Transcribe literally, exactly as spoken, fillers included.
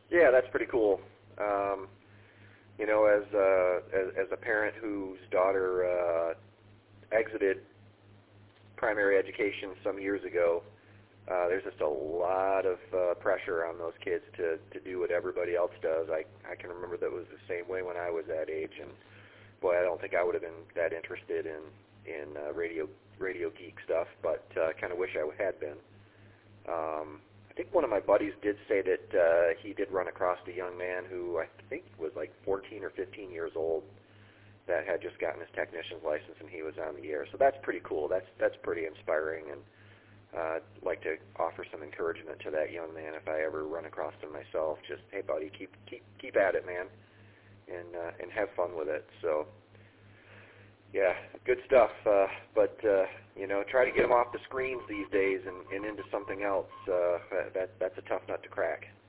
Yeah, that's pretty cool. Um, you know, as, uh, as as a parent whose daughter uh, exited primary education some years ago, uh, there's just a lot of uh, pressure on those kids to, to do what everybody else does. I I can remember that was the same way when I was that age, and boy, I don't think I would have been that interested in in uh, radio radio geek stuff, but uh, kind of wish I had been. Um, I think one of my buddies did say that uh, he did run across a young man who I think was like fourteen or fifteen years old that had just gotten his technician's license and he was on the air. So that's pretty cool. That's that's pretty inspiring, and uh, I'd like to offer some encouragement to that young man if I ever run across him myself. Just, hey, buddy, keep keep keep at it, man, and uh, and have fun with it. So. Yeah, good stuff. Uh, but uh, you know, try to get them off the screens these days and, and into something else. Uh, that that's a tough nut to crack.